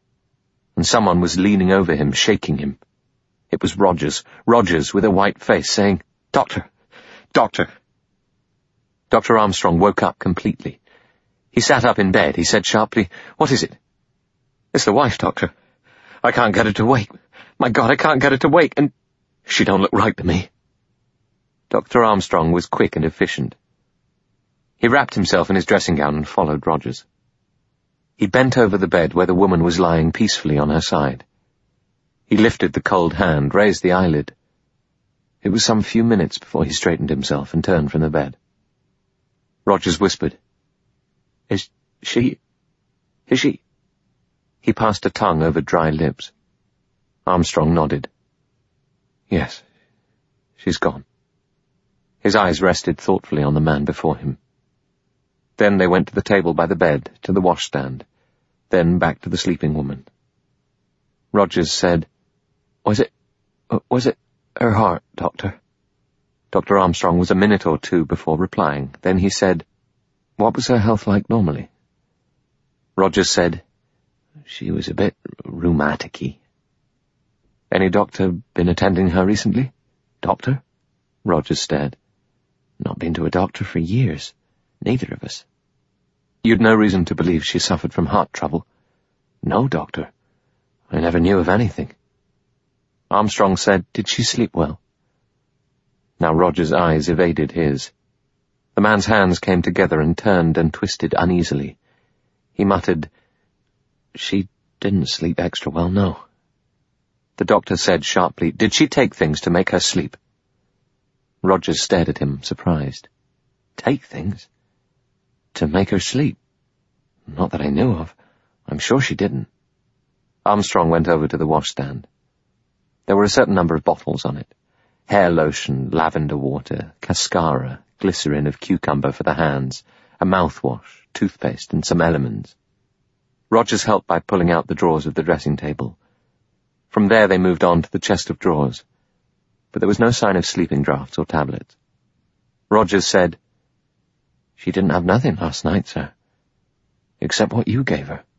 And someone was leaning over him, shaking him. It was Rogers, Rogers with a white face, saying, Doctor! Doctor! Doctor Armstrong woke up completely. He sat up in bed. He said sharply, What is it? It's the wife, Doctor. I can't get her to wake. My God, I can't get her to wake, and she don't look right to me. Doctor Armstrong was quick and efficient. He wrapped himself in his dressing gown and followed Rogers. He bent over the bed where the woman was lying peacefully on her side. He lifted the cold hand, raised the eyelid. It was some few minutes before he straightened himself and turned from the bed. Rogers whispered, Is she... is she... He passed a tongue over dry lips. Armstrong nodded. Yes, she's gone. His eyes rested thoughtfully on the man before him. Then they went to the table by the bed, to the washstand, then back to the sleeping woman. Rogers said, Was it... was it her heart, Doctor? Doctor Armstrong was a minute or two before replying. Then he said, What was her health like normally? Rogers said, She was a bit rheumatic-y. Any doctor been attending her recently? Doctor? Rogers stared. Not been to a doctor for years. Neither of us. You'd no reason to believe she suffered from heart trouble? No, Doctor. I never knew of anything. Armstrong said, Did she sleep well? Now Rogers' eyes evaded his. The man's hands came together and turned and twisted uneasily. He muttered, She didn't sleep extra well, no. The doctor said sharply, Did she take things to make her sleep? Rogers stared at him, surprised. Take things? To make her sleep? Not that I knew of. I'm sure she didn't. Armstrong went over to the washstand. There were a certain number of bottles on it. Hair lotion, lavender water, cascara, glycerin of cucumber for the hands, a mouthwash, toothpaste, and some elements. Rogers helped by pulling out the drawers of the dressing table. From there they moved on to the chest of drawers. But there was no sign of sleeping draughts or tablets. Rogers said, "She didn't have nothing last night, sir, except what you gave her."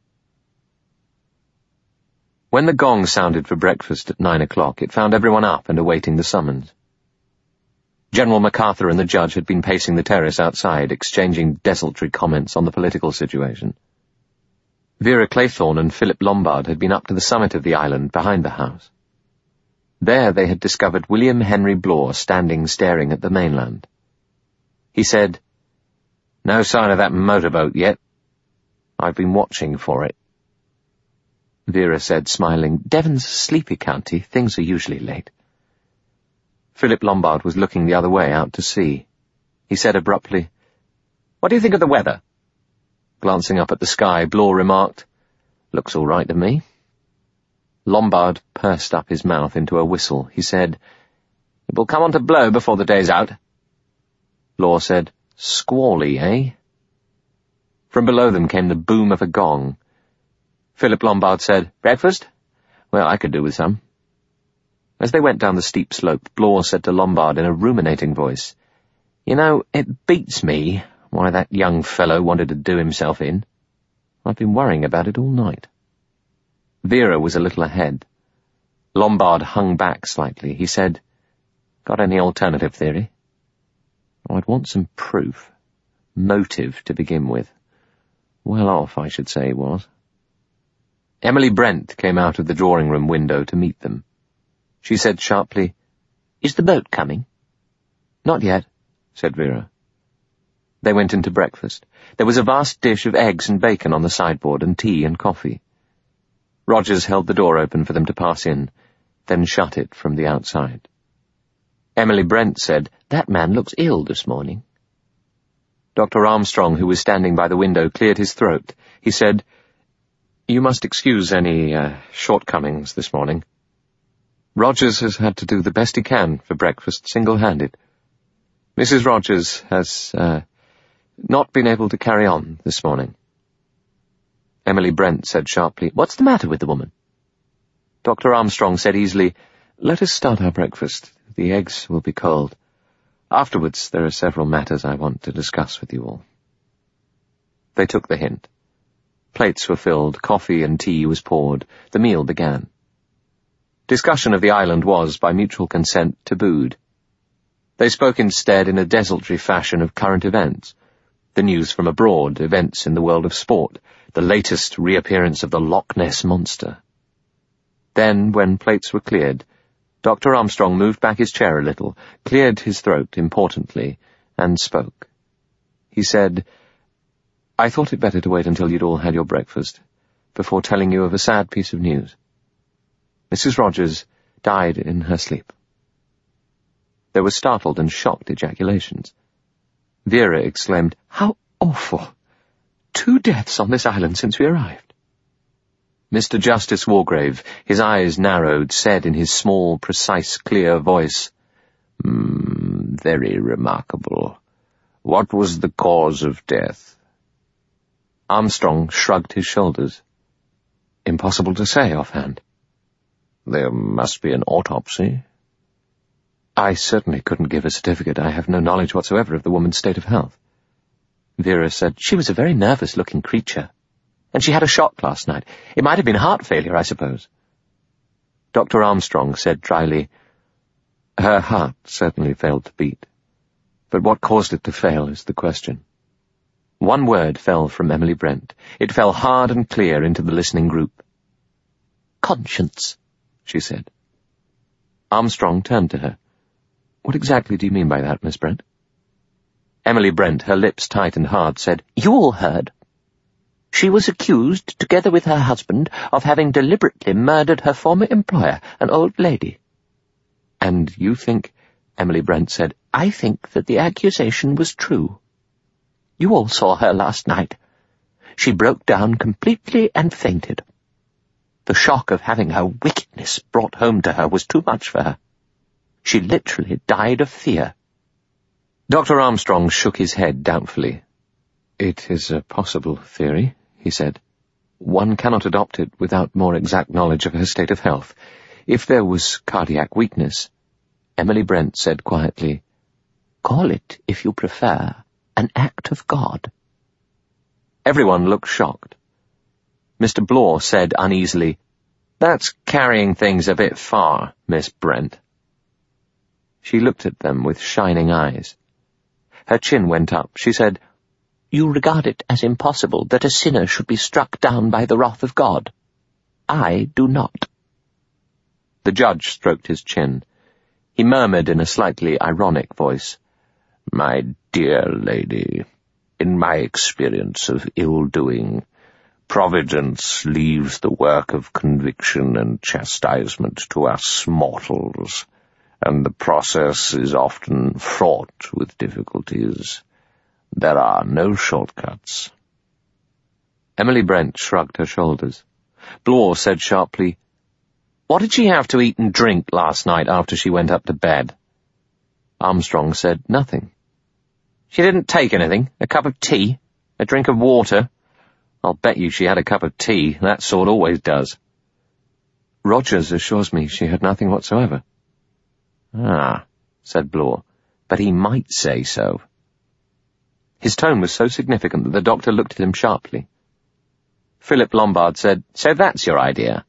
When the gong sounded for breakfast at nine o'clock, it found everyone up and awaiting the summons. General MacArthur and the judge had been pacing the terrace outside, exchanging desultory comments on the political situation. Vera Claythorne and Philip Lombard had been up to the summit of the island behind the house. There they had discovered William Henry Blore standing staring at the mainland. He said, "No sign of that motorboat yet. I've been watching for it." Vera said, smiling, "Devon's a sleepy county. Things are usually late." Philip Lombard was looking the other way, out to sea. He said abruptly, "What do you think of the weather?" Glancing up at the sky, Blore remarked, "Looks all right to me." Lombard pursed up his mouth into a whistle. He said, "It will come on to blow before the day's out." Blore said, "Squally, eh?" From below them came the boom of a gong. Philip Lombard said, "Breakfast? Well, I could do with some." As they went down the steep slope, Blore said to Lombard in a ruminating voice, "You know, it beats me why that young fellow wanted to do himself in. I've been worrying about it all night." Vera was a little ahead. Lombard hung back slightly. He said, "Got any alternative theory?" "Oh, I'd want some proof. Motive to begin with. Well off, I should say he was." Emily Brent came out of the drawing-room window to meet them. She said sharply, "Is the boat coming?" "Not yet," said Vera. They went into breakfast. There was a vast dish of eggs and bacon on the sideboard, and tea and coffee. Rogers held the door open for them to pass in, then shut it from the outside. Emily Brent said, "That man looks ill this morning." Doctor Armstrong, who was standing by the window, cleared his throat. He said, "You must excuse any uh, shortcomings this morning. Rogers has had to do the best he can for breakfast, single-handed. Missus Rogers has uh, not been able to carry on this morning." Emily Brent said sharply, "What's the matter with the woman?" Doctor Armstrong said easily, "Let us start our breakfast. The eggs will be cold. Afterwards, there are several matters I want to discuss with you all." They took the hint. Plates were filled, coffee and tea was poured. The meal began. Discussion of the island was, by mutual consent, tabooed. They spoke instead in a desultory fashion of current events, the news from abroad, events in the world of sport, the latest reappearance of the Loch Ness Monster. Then, when plates were cleared, Doctor Armstrong moved back his chair a little, cleared his throat importantly, and spoke. He said, "I thought it better to wait until you'd all had your breakfast, before telling you of a sad piece of news. Missus Rogers died in her sleep." There were startled and shocked ejaculations. Vera exclaimed, "How awful! Two deaths on this island since we arrived." Mister Justice Wargrave, his eyes narrowed, said in his small, precise, clear voice, mm, "Very remarkable. What was the cause of death?" Armstrong shrugged his shoulders. "Impossible to say offhand." "There must be an autopsy." "I certainly couldn't give a certificate. I have no knowledge whatsoever of the woman's state of health." Vera said, "She was a very nervous-looking creature. And she had a shock last night. It might have been heart failure, I suppose." Doctor Armstrong said dryly, "Her heart certainly failed to beat. But what caused it to fail is the question." One word fell from Emily Brent. It fell hard and clear into the listening group. "Conscience," she said. Armstrong turned to her. "What exactly do you mean by that, Miss Brent?" Emily Brent, her lips tight and hard, said, "You all heard. She was accused, together with her husband, of having deliberately murdered her former employer, an old lady." "And you think," Emily Brent said, "I think that the accusation was true. You all saw her last night. She broke down completely and fainted. The shock of having her wickedness brought home to her was too much for her. She literally died of fear." Doctor Armstrong shook his head doubtfully. "It is a possible theory," he said. "One cannot adopt it without more exact knowledge of her state of health. If there was cardiac weakness—" Emily Brent said quietly, Call it, if you prefer, an act of God. Everyone looked shocked. Mister Blore said uneasily, "That's carrying things a bit far, Miss Brent." She looked at them with shining eyes. Her chin went up. She said, "You regard it as impossible that a sinner should be struck down by the wrath of God. I do not." The judge stroked his chin. He murmured in a slightly ironic voice, "My dear lady, in my experience of ill-doing, Providence leaves the work of conviction and chastisement to us mortals, and the process is often fraught with difficulties. There are no shortcuts." Emily Brent shrugged her shoulders. Blore said sharply, "What did she have to eat and drink last night after she went up to bed?" Armstrong said nothing. "She didn't take anything? A cup of tea? A drink of water? I'll bet you she had a cup of tea. That sort always does." "Rogers assures me she had nothing whatsoever." "Ah," said Blore, "but he might say so." His tone was so significant that the doctor looked at him sharply. Philip Lombard said, "So that's your idea?"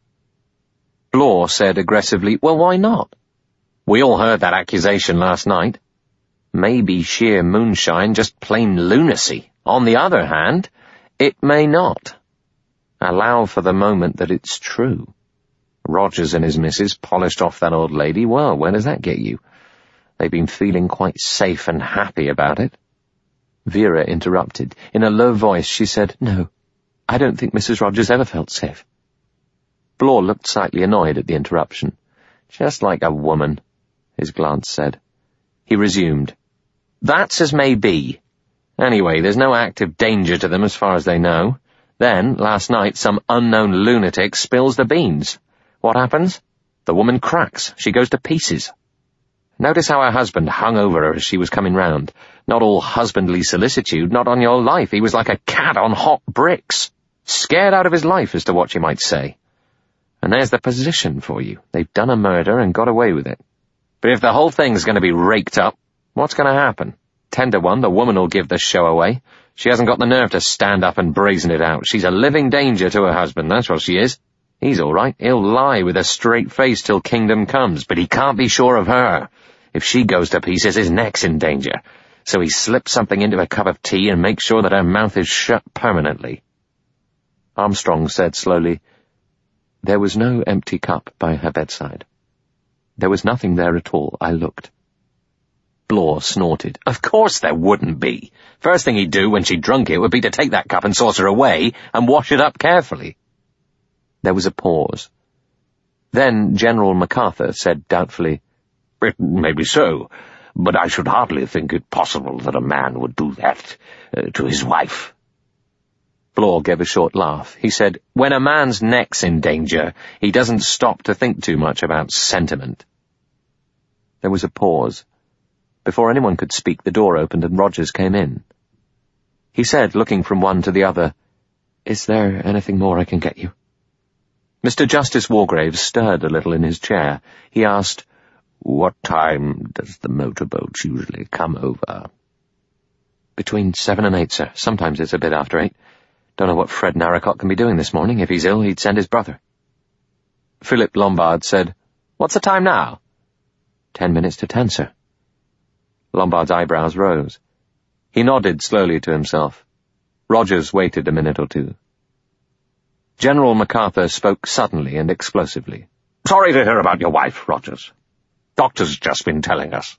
Blore said aggressively, "Well, why not? We all heard that accusation last night. Maybe sheer moonshine, just plain lunacy. On the other hand, it may not. Allow for the moment that it's true. Rogers and his missus polished off that old lady. Well, where does that get you? They've been feeling quite safe and happy about it." Vera interrupted. In a low voice she said, "No, I don't think Missus Rogers ever felt safe." Blore looked slightly annoyed at the interruption. "Just like a woman," his glance said. He resumed, "That's as may be. Anyway, there's no active danger to them as far as they know. Then, last night, some unknown lunatic spills the beans. What happens? The woman cracks. She goes to pieces. Notice how her husband hung over her as she was coming round. Not all husbandly solicitude, not on your life. He was like a cat on hot bricks, scared out of his life as to what she might say. And there's the position for you. They've done a murder and got away with it. But if the whole thing's going to be raked up, what's going to happen? Ten to one, the woman will give the show away. She hasn't got the nerve to stand up and brazen it out. She's a living danger to her husband, that's what she is. He's all right. He'll lie with a straight face till kingdom comes, but he can't be sure of her. If she goes to pieces, his neck's in danger. So he slips something into a cup of tea and makes sure that her mouth is shut permanently." Armstrong said slowly, "There was no empty cup by her bedside. There was nothing there at all. I looked." Blore snorted. "Of course there wouldn't be. First thing he'd do when she drunk it would be to take that cup and saucer away and wash it up carefully." There was a pause. Then General MacArthur said doubtfully, "It may be so, but I should hardly think it possible that a man would do that uh, to his wife." Blore gave a short laugh. He said, "When a man's neck's in danger, he doesn't stop to think too much about sentiment." There was a pause. Before anyone could speak, the door opened and Rogers came in. He said, looking from one to the other, "Is there anything more I can get you?" Mister Justice Wargrave stirred a little in his chair. He asked, "What time does the motorboat usually come over?" "Between seven and eight, sir. Sometimes it's a bit after eight. Don't know what Fred Narracott can be doing this morning. If he's ill, he'd send his brother." Philip Lombard said, "What's the time now?" Ten minutes to ten, sir." Lombard's eyebrows rose. He nodded slowly to himself. Rogers waited a minute or two. General MacArthur spoke suddenly and explosively. "Sorry to hear about your wife, Rogers. Doctor's just been telling us."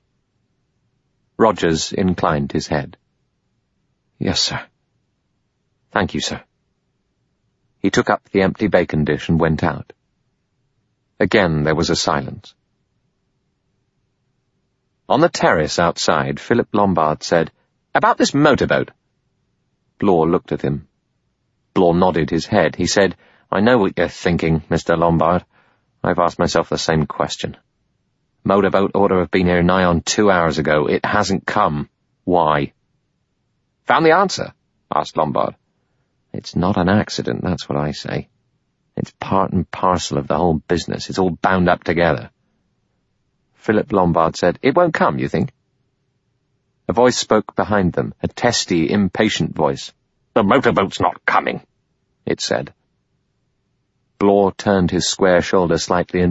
Rogers inclined his head. "Yes, sir. Thank you, sir." He took up the empty bacon dish and went out. Again there was a silence. On the terrace outside, Philip Lombard said, "About this motorboat." Blore looked at him. Blore nodded his head. He said, "I know what you're thinking, Mister Lombard. I've asked myself the same question. Motorboat ought to have been here nigh on two hours ago. It hasn't come. Why?" "Found the answer?" asked Lombard. "It's not an accident, that's what I say. It's part and parcel of the whole business. It's all bound up together." Philip Lombard said, "It won't come, you think?" A voice spoke behind them, a testy, impatient voice. "The motorboat's not coming," it said. Blore turned his square shoulder slightly and